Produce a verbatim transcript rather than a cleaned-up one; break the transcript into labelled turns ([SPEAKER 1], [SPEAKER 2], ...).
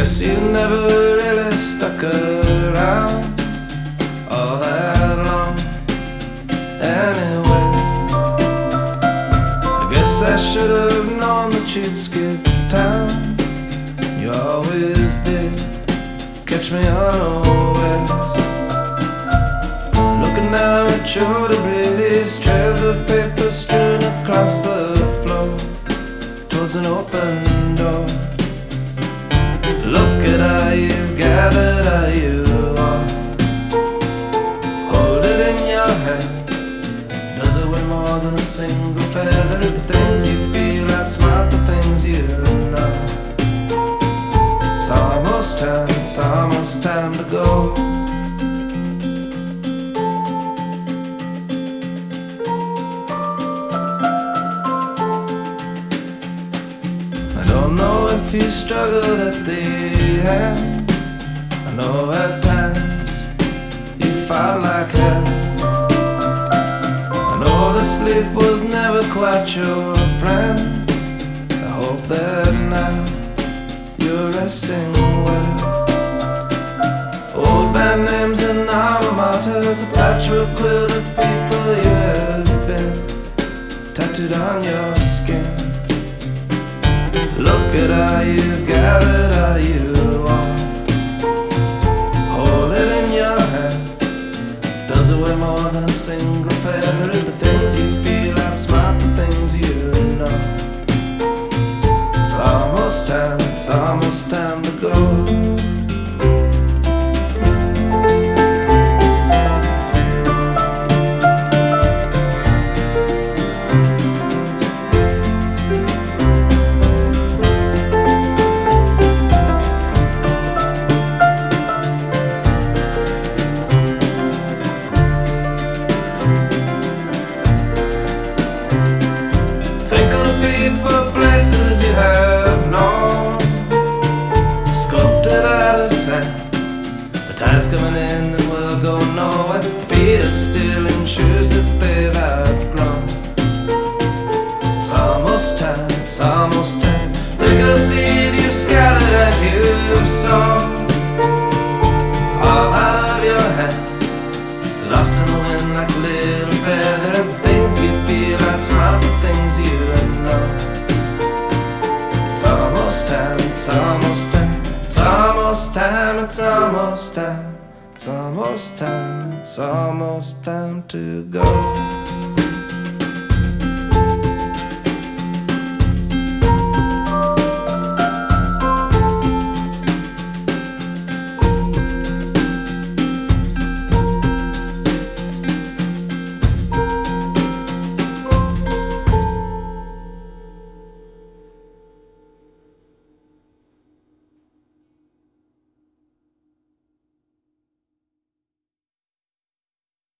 [SPEAKER 1] Guess you never really stuck around all that long. Anyway, I guess I should have known that you'd skip town. You always did catch me unawares. Looking now at your debris, trails of paper strewn across the floor towards an open door. Look at how you've gathered how you are. Hold it in your hand. Does it weigh more than a single feather? The things you feel outsmart the things you know. It's almost time, it's almost time to go. I don't know if you struggle at the end. I know at times you fight like hell. I know the sleep was never quite your friend. I hope that now you're resting well. Old band names and alma maters, a patchwork quilt of people you have been tattooed on your skin. Look at how you've gathered how you are. Hold it in your hand. Does it weigh more than a single feather? The things you feel outsmart the things you know. It's almost time, it's almost time to go. Places you have known, sculpted out of sand. The tide's coming in and we'll go nowhere. Feet are still in shoes that they've outgrown. It's almost time, it's almost time. Think of seed you've scattered and you've sown, all out of your hands, lost in the wind like a little feather. And the things you feel outside the things you know. It's almost time, it's almost time, it's almost time, it's almost time, it's almost time, it's almost time to go.